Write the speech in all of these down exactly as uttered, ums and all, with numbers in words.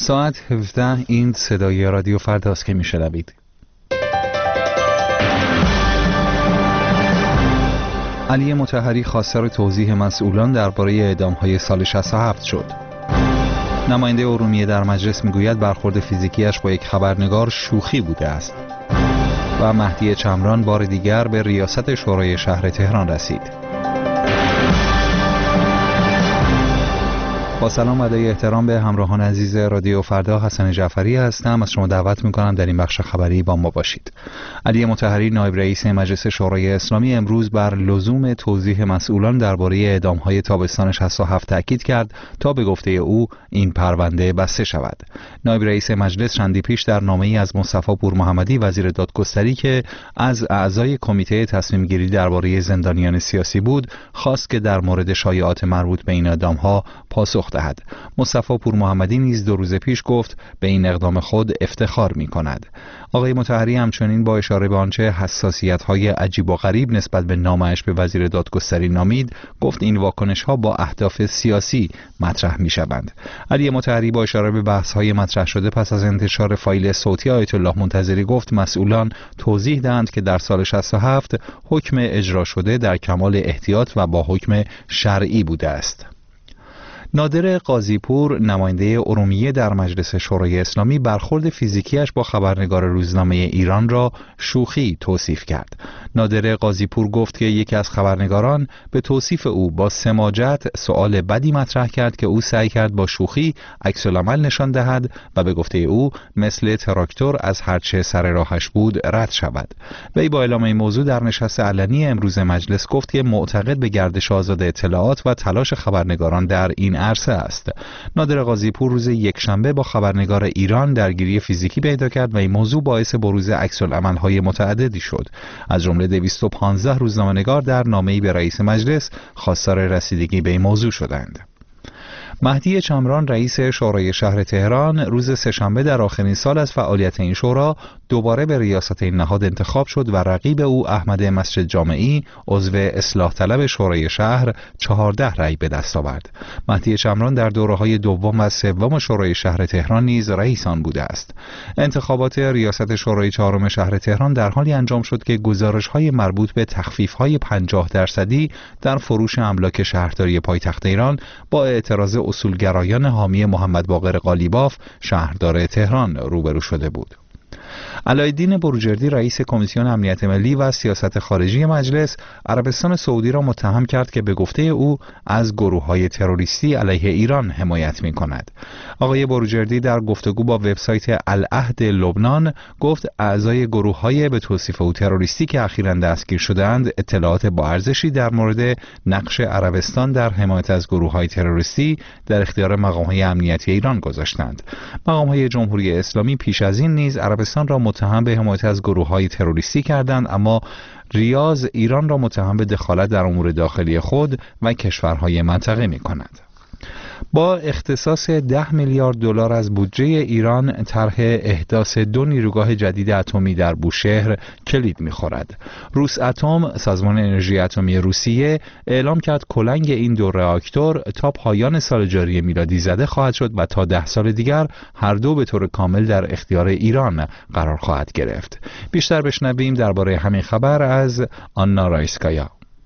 ساعت هفده این صدای رادیو فرداست که میشنوید. علی مطهری خواستار توضیح مسئولان درباره اعدام‌های سال شصت و هفت شد. نماینده ارومیه در مجلس میگوید برخورد فیزیکیش با یک خبرنگار شوخی بوده است. و مهدی چمران بار دیگر به ریاست شورای شهر تهران رسید. با سلام و ادای احترام به همراهان عزیز رادیو فردا، حسن جعفری هستم. از شما دعوت میکنم در این بخش خبری با ما باشید. علی مطهری نایب رئیس مجلس شورای اسلامی امروز بر لزوم توضیح مسئولان درباره اعدام‌های تابستان شصت و هفت تاکید کرد تا به گفته او این پرونده بسته شود. نایب رئیس مجلس چندی پیش در نامه‌ای از مصطفی پورمحمدی وزیر دادگستری که از اعضای کمیته تصمیم گیری درباره زندانیان سیاسی بود، خواست که در مورد شایعات مربوط به این اعدام‌ها پاسخ دهد. مصطفی پورمحمدی نیز دو روز پیش گفت به این اقدام خود افتخار می کند. آقای مطهری همچنین با اشاره به آنچه حساسیت‌های عجیب و غریب نسبت به نامه‌اش به وزیر دادگستری نامید، گفت این واکنش‌ها با اهداف سیاسی مطرح می‌شوند. علی مطهری با اشاره به بحث‌های مطرح شده پس از انتشار فایل صوتی آیت الله منتظری گفت مسئولان توضیح دهند که در سال شصت و هفت حکم اجرا شده در کمال احتیاط و با حکم شرعی بوده است. نادر قاضی‌پور نماینده ارومیه در مجلس شورای اسلامی برخورد فیزیکیش با خبرنگار روزنامه ایران را شوخی توصیف کرد. نادر قاضی‌پور گفت که یکی از خبرنگاران به توصیف او با سماجت سؤال بدی مطرح کرد که او سعی کرد با شوخی عکس‌العمل نشان دهد و به گفته او مثل تراکتور از هرچه سر راهش بود رد شود. وی با اعلام این موضوع در نشست علنی امروز مجلس گفت که معتقد به گردش آزاد اطلاعات و تلاش خبرنگاران در این عرصه است. نادر قاضی‌پور روز یکشنبه با خبرنگار ایران درگیری فیزیکی پیدا کرد و این موضوع باعث بروز عکس‌العمل‌های متعددی شد. از جمله دویست و پانزده روزنامه‌نگار در نامه‌ای به رئیس مجلس خواستار رسیدگی به این موضوع شدند. مهدی چمران رئیس شورای شهر تهران روز سه‌شنبه در آخرین سال از فعالیت این شورا دوباره به ریاست این نهاد انتخاب شد و رقیب او احمد مسجد جامعی عضو اصلاح طلب شورای شهر چهارده رأی به دست آورد. مهدی چمران در دوره‌های دوم و سوم شورای شهر تهران نیز رئیس آن بوده است. انتخابات ریاست شورای چهارم شهر تهران در حالی انجام شد که گزارش‌های مربوط به تخفیف‌های پنجاه درصدی در فروش املاک شهرداری پایتخت ایران با اعتراض اصولگرایان حامی محمد باقر قالیباف شهردار تهران روبرو شده بود. علایالدین بروجردی رئیس کمیسیون امنیت ملی و سیاست خارجی مجلس عربستان سعودی را متهم کرد که به گفته او از گروه‌های تروریستی علیه ایران حمایت می‌کند. آقای بروجردی در گفتگو با وبسایت العهد لبنان گفت اعضای گروه‌های به توصیف او تروریستی که اخیراً دستگیر شده‌اند اطلاعات با ارزشی در مورد نقش عربستان در حمایت از گروه‌های تروریستی در اختیار مقام‌های امنیتی ایران گذاشتند. مقام‌های جمهوری اسلامی پیش از این نیز عربستان را متهم به حمایت از گروه‌های تروریستی کردند، اما ریاض ایران را متهم به دخالت در امور داخلی خود و کشورهای منطقه می‌کند. با اختصاص ده میلیارد دلار از بودجه ایران طرح احداث دو نیروگاه جدید اتمی در بوشهر کلید می‌خورد. روس اتم، سازمان انرژی اتمی روسیه، اعلام کرد کلنگ این دو راکتور تا پایان سال جاری میلادی زده خواهد شد و تا ده سال دیگر هر دو به طور کامل در اختیار ایران قرار خواهد گرفت. بیشتر بشنویم درباره همین خبر از آنا رایسکایا.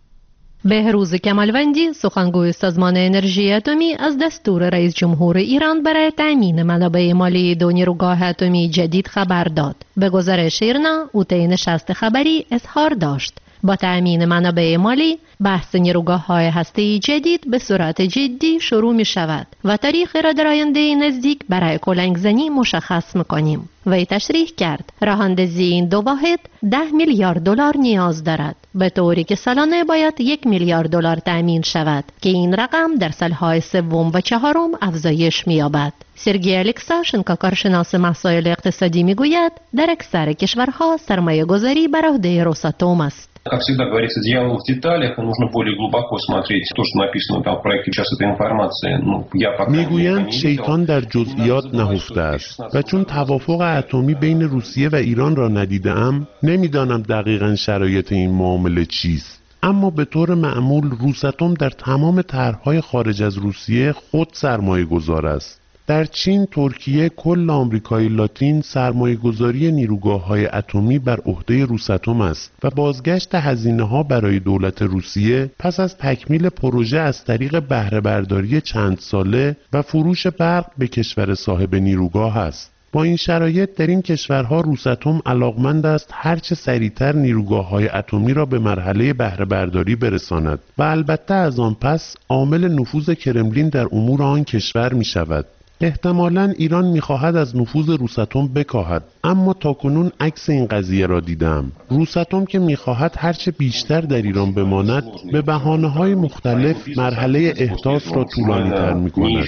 بهروز کمالوندی سخنگوی سازمان انرژی اتمی از دستور رئیس جمهور ایران برای تأمین منابع مالی دو نیروگاه اتمی جدید خبر داد. به گزارش ایرنا او طی نشست خبری اظهار داشت با تأمین منابع مالی بحث نیروگاه‌های هسته‌ای جدید به صورت جدی شروع می شود و تاریخ را در آینده نزدیک برای کلنگ زنی مشخص می‌کنیم. وی تشریح کرد راه‌اندازی این دو واحد ده میلیارد دلار نیاز دارد، به طوری که سالانه باید یک میلیارد دلار تأمین شود که این رقم در سالهای سوم و چهارم افزایش می‌یابد. سرگئی الکساشنکو کارشناس مسائل اقتصادی میگوید در اکثر کشورها سرمایه گذاری بر عهده روساتوم است. Как всегда говорится, дьявол в деталях, и нужно более глубоко смотреть то, что написано там в проекте. Сейчас эта информация, ну, я пока میگویند شیطان در جزئیات نهفته است و چون توافق اتمی بین روسیه و ایران را ندیدم نمیدانم دقیقاً شرایط این معامله چیست. اما به طور معمول روساتوم در تمام طرح‌های خارج از روسیه خود سرمایه گذار است. در چین، ترکیه، کل آمریکای لاتین سرمایه‌گذاری نیروگاه‌های اتمی بر عهده روساتم است و بازگشت هزینه‌ها برای دولت روسیه پس از تکمیل پروژه از طریق بهره برداری چند ساله و فروش برق به کشور صاحب نیروگاه است. با این شرایط در این کشورها روساتم علاقمند است هرچه سریعتر نیروگاه‌های اتمی را به مرحله بهره برداری برساند و البته از آن پس عامل نفوذ کرملین در امور آن کشور می‌شود. احتمالاً ایران می‌خواهد از نفوذ روساتم بکاهد، اما تاکنون عکس این قضیه را دیدم. روساتم که می‌خواهد هرچه بیشتر در ایران بماند، به بهانه‌های مختلف مرحله احداث را طولانی‌تر می‌کند.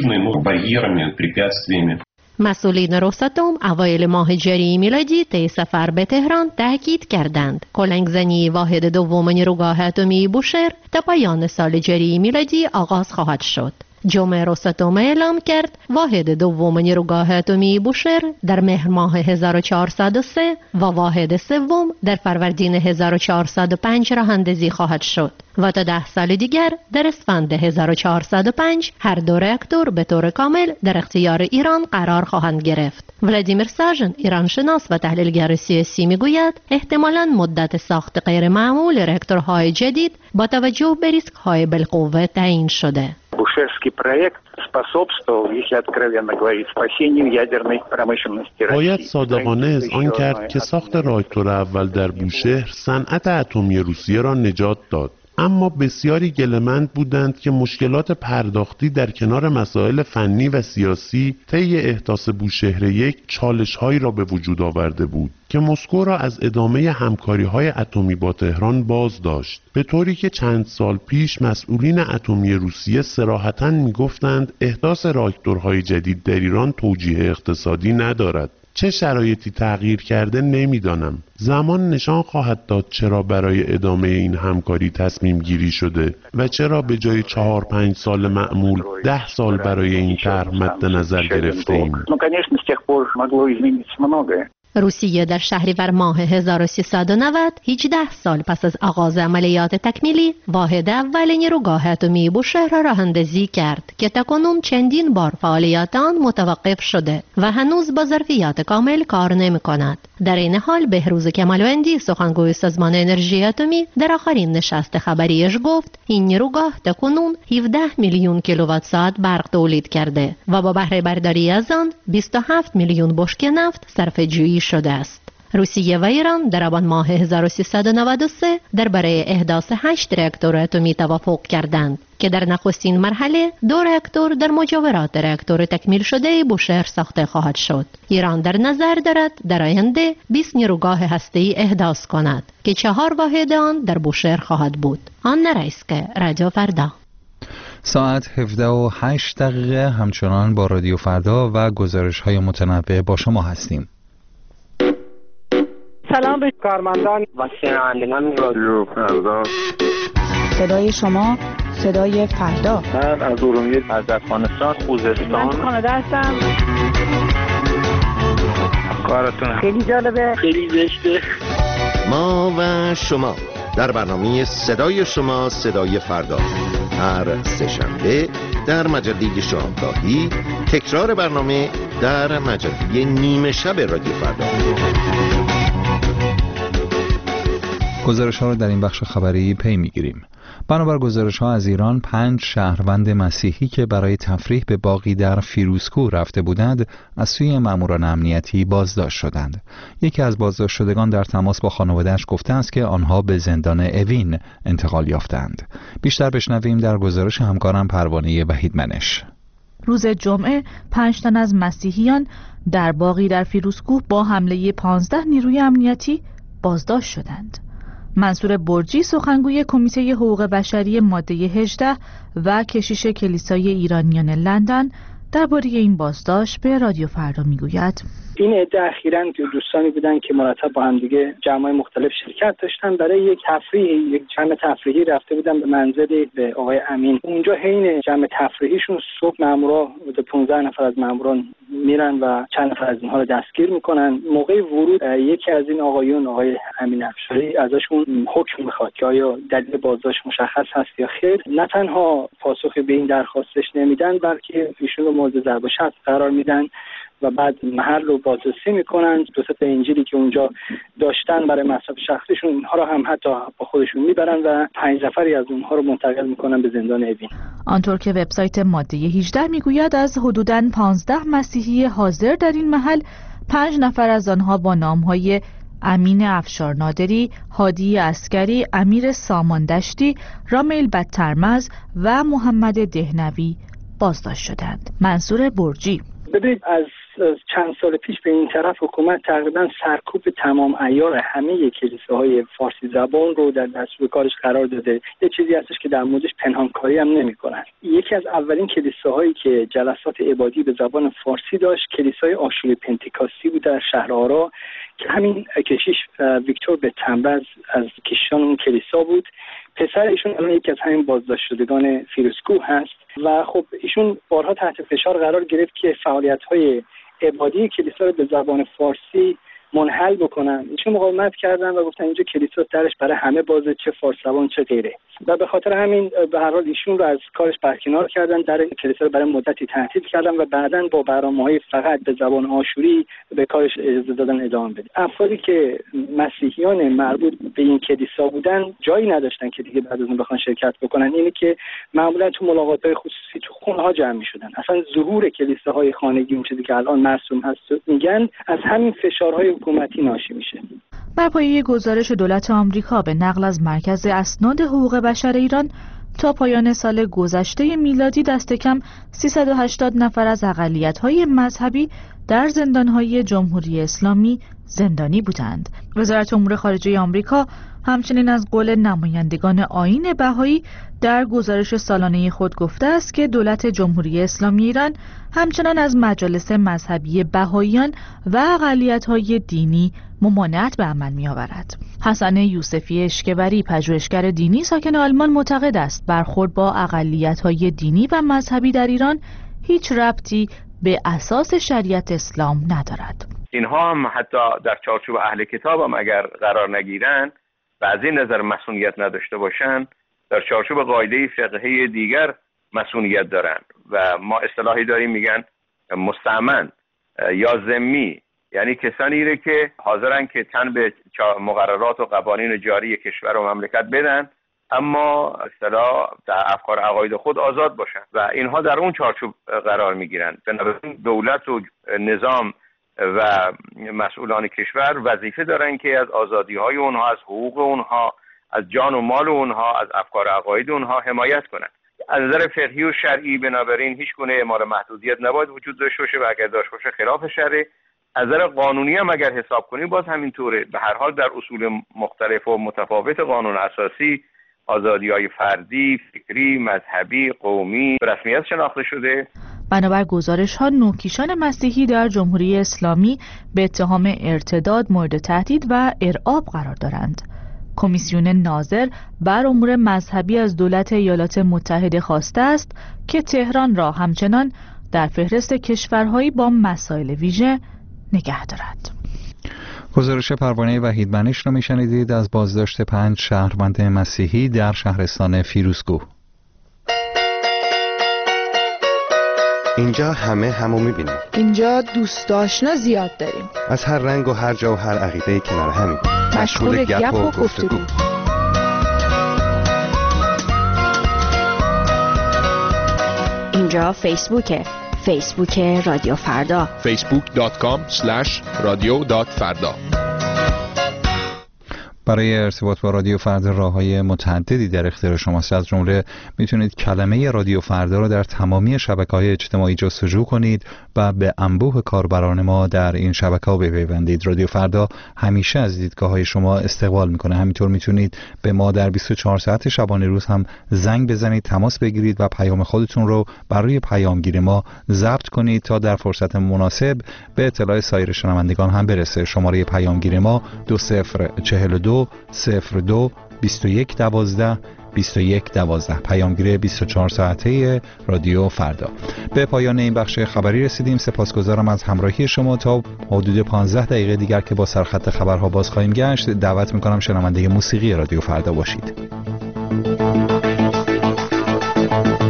مسئولین روساتم اوایل ماه جاری میلادی طی سفر به تهران تاکید کردند کلنگزنی واحد دوم نیروگاه اتمی بوشهر تا پایان سال جاری میلادی آغاز خواهد شد. جمعه روساتم اعلام کرد واحد دوم نیروگاه اتمی بوشهر در مهر ماه هزار و چهارصد و سه و واحد سوم در فروردین هزار و چهارصد و پنج راه اندازی خواهد شد و تا ده سال دیگر در اسفند هزار و چهارصد و پنج هر دو راکتور به طور کامل در اختیار ایران قرار خواهند گرفت. ولادیمیر ساژن، ایرانشناس و تحلیلگر سیاسی میگوید احتمالاً مدت ساخت غیر معمول راکتورهای جدید با توجه به ریسک‌های بالقوه تعیین شده. Бушерский проект способствовал, если откровенно говорить, спасению ядерной промышленности России. باید صادقانه اذعان کرد که ساخت راکتور اول در بوشهر صنعت اتمی روسیه را نجات داد. اما بسیاری گله‌مند بودند که مشکلات پرداختی در کنار مسائل فنی و سیاسی طی احداث بوشهر یک چالش‌هایی را به وجود آورده بود که مسکو را از ادامه همکاری‌های اتمی با تهران باز داشت، به طوری که چند سال پیش مسئولین اتمی روسیه صراحتاً می‌گفتند احداث راکتورهای جدید در ایران توجیه اقتصادی ندارد. چه شرایطی تغییر کرده نمیدانم. زمان نشان خواهد داد چرا برای ادامه این همکاری تصمیم گیری شده و چرا به جای چهار پنج سال معمول ده سال برای این طرح مد نظر گرفته ایم. روسیه در شهریور ماه هزار و سیصد و نود، هجده سال پس از آغاز عملیات تکمیلی، واحد اول نیروگاه اتمی بوشهر را راه اندازی کرد که تاکنون چندین بار فعالیت آن متوقف شده و هنوز با ظرفیت کامل کار نمی‌کند. در این حال بهروز کمالوندی، سخنگوی سازمان انرژی اتمی، در آخرین نشست خبریش گفت این نیروگاه تاکنون هفده میلیون کیلووات ساعت برق تولید کرده و با بهره برداری از آن بیست و هفت میلیون بشکه نفت صرفه‌جویی شده است. روسیه و ایران در آبان ماه هزار و سیصد و نود و سه درباره احداث هشت راکتور اتمی توافق کردند که در نخستین مرحله دو راکتور در مجاورات راکتور تکمیل شده بوشهر ساخته خواهد شد. ایران در نظر دارد در آینده بیست نیروگاه هسته‌ای احداث کند که چهار واحد آن در بوشهر خواهد بود. آن رئیسکه، رادیو فردا. ساعت هفده و هشت دقیقه همچنان با رادیو فردا و گزارش‌های متنوع با شما هستیم. سلام به کارمندان و شنوندگان رادیو فردا. صدای شما، صدای فردا. من از ارومیه، از افغانستان، خوزستان. من کانادا هستم. کارتون خیلی جالبه، خیلی زشته. ما و شما در برنامه صدای شما، صدای فردا، هر سه‌شنبه در مجله شامگاهی، تکرار برنامه در مجله نیمه شب رادیو فردا. گزارش ها را در این بخش خبری پی میگیریم. بنابر گزارش ها از ایران، پنج شهروند مسیحی که برای تفریح به باغی در فیروزکوه رفته بودند از سوی ماموران امنیتی بازداشت شدند. یکی از بازداشت شدگان در تماس با خانواده‌اش گفته است که آنها به زندان اوین انتقال یافتند. بیشتر بشنویم در گزارش همکارم پروانه وحیدمنش. روز جمعه پنج تن از مسیحیان در باغی در فیروزکوه با حمله پانزده نیروی امنیتی بازداشت شدند. منصور برجی، سخنگوی کمیته حقوق بشری ماده هجده و کشیش کلیسای ایرانیان لندن، درباره این بازداشت به رادیو فردا میگوید: این عده اخیراً دوستانی بودن که مرتب با هم دیگه جمع‌های مختلف شرکت داشتن، برای یک تفریح، یک جمع تفریحی رفته بودن به منزلی به آقای امین. اونجا حین جمع تفریحیشون صبح مامورا حدود پانزده نفر از ماموران میرن و چند نفر از اینها رو دستگیر میکنن. موقع ورود یکی از این آقایون، آقای امین افشاری، ازشون حکم میخواد که آیا دلیل بازداشت مشخص هست یا خیر. نه تنها پاسخ به این درخواستش نمیدن، بلکه ایشون رو مورد ضرب و شتم قرار میدن و بعد محل رو بازرسی میکنن. دو تا انجیلی که اونجا داشتن برای مصرف شخصیشون، اینها رو هم حتی با خودشون میبرن و پنج نفری از اونها رو منتقل میکنن به زندان اوین. آنطور که وبسایت ماده هجده میگوید از حدوداً پانزده مسیحی حاضر در این محل، پنج نفر از آنها با نامهای امین افشار نادری، هادی عسکری، امیر ساماندشتی، رامیل بدترمز و محمد دهنوی بازداشت شدند. منصور برجی: ببینید، از چند سال پیش به این طرف حکومت تقریبا سرکوب تمام عیار همه کلیساهای فارسی زبان رو در دستور کارش قرار داده. یه چیزی هستش که در موردش پنهانکاری هم نمی‌کنن. یکی از اولین کلیساهایی که جلسات عبادی به زبان فارسی داشت، کلیسای آشوری پنتیکاستی بود در شهر آرا که همین کشیش ویکتور بدترمز از کشیشان اون کلیسا بود. پسر ایشون الان یکی از همین بازداشت شدگان فیروزکوه هست و خب ایشون بارها تحت فشار قرار گرفت که فعالیت‌های عبادی کلیسا رو به زبان فارسی منحل بکنن. ایشون مقاومت کردن و گفتن اینجا کلیسا درش برای همه بازه، چه فارس زبان چه غیره، و به خاطر همین به هر حال ایشون رو از کارش برکنار کردن، در کلیسا رو برای مدتی تعطیل کردن و بعداً با برنامه‌های فقط به زبان آشوری به کارش اجازه دادن ادامه بده. افرادی که مسیحیان مربوط به این کلیسا بودن جایی نداشتن که دیگه بعد از اون بخوان شرکت بکنن. اینه که معمولا تو ملاقات‌های خصوصی تو خونه‌ها جمع می‌شدن. اصلا ظهور کلیساهای خانگی، اون چیزی که الان مرسوم هست، میگن از همین فشارهای حکومتی ناشی میشه. بر پایه گزارش دولت آمریکا به نقل از مرکز اسناد حقوق بشر ایران، تا پایان سال گذشته میلادی دست کم سیصد و هشتاد نفر از اقلیت‌های مذهبی در زندان‌های جمهوری اسلامی زندانی بودند. وزارت امور خارجه آمریکا همچنین از قول نمایندگان آیین بهایی در گزارش سالانه خود گفته است که دولت جمهوری اسلامی ایران همچنان از مجالس مذهبی بهاییان و اقلیت‌های دینی ممانعت به عمل می‌آورد. حسن یوسفی اشکبری، پژوهشگر دینی ساکن آلمان، معتقد است برخورد با اقلیت‌های دینی و مذهبی در ایران هیچ ربطی به اساس شریعت اسلام ندارد. اینها هم حتی در چارچوب اهل کتاب هم اگر قرار نگیرن و از این نظر مسئولیت نداشته باشن، در چارچوب قاعده فقهی دیگر مسئولیت دارن و ما اصطلاحی داریم میگن مستأمن یا ذمی، یعنی کسانی که حاضرن که تن به مقررات و قوانین جاری کشور و مملکت بدن، اما اصطلاح در افکار عقاید خود آزاد باشن و اینها در اون چارچوب قرار میگیرن. بنابراین دولت و نظام و مسئولان کشور وظیفه دارن که از آزادی‌های اونها، از حقوق اونها، از جان و مال اونها، از افکار عقاید اونها حمایت کنند. از نظر فقهی و شرعی بنابراین هیچ گونه اعمال محدودیت نباید وجود داشته باشه و اگر داشته باشه خلاف شرع. از نظر قانونی هم اگر حساب کنیم باز همینطوره. به هر حال در اصول مختلف و متفاوت قانون اساسی آزادی‌های فردی، فکری، مذهبی، قومی به رسمیت شناخته شده. بنابر گزارش‌ها نوکیشان مسیحی در جمهوری اسلامی به اتهام ارتداد مورد تهدید و ارعاب قرار دارند. کمیسیون ناظر بر امور مذهبی از دولت ایالات متحده خواسته است که تهران را همچنان در فهرست کشورهایی با مسائل ویژه نگه دارد. گزارش پروانه وحید منیش را میشنیدید از بازداشت پنج شهروند مسیحی در شهرستان فیروزکوه. اینجا همه همو میبینیم. اینجا دوست آشنا زیاد داریم. از هر رنگ و هر جا و هر عقیده کنار همیم. مشغول گپ و گفتگو. اینجا فیسبوکه. فیسبوک رادیو فردا. فیسبوک دات کام اسلش رادیو دات فردا. برای ارتباط با رادیو فردا راه‌های متعددی در اختیار شماست. از جمله میتونید کلمه رادیو فردا رو در تمامی شبکه‌های اجتماعی جستجو کنید و به انبوه کاربران ما در این شبکه‌ها بپیوندید. رادیو فردا همیشه از دیدگاه‌های شما استقبال میکنه. همینطور میتونید به ما در بیست و چهار ساعت شبانه روز هم زنگ بزنید، تماس بگیرید و پیام خودتون رو برای پیامگیر ما ضبط کنید تا در فرصت مناسب به اطلاع سایر شنوندگان هم برسه. شماره پیامگیر ما دو صفر چهل و دو صفر دو بیست و یک دوازده بیست و یک دوازده، پیامگیر بیست و چهار ساعته رادیو فردا. به پایان این بخش خبری رسیدیم. سپاسگزارم از همراهی شما. تا حدود پانزده دقیقه دیگر که با سرخط خبرها باز خواهیم گشت، دعوت میکنم شنونده موسیقی رادیو فردا باشید.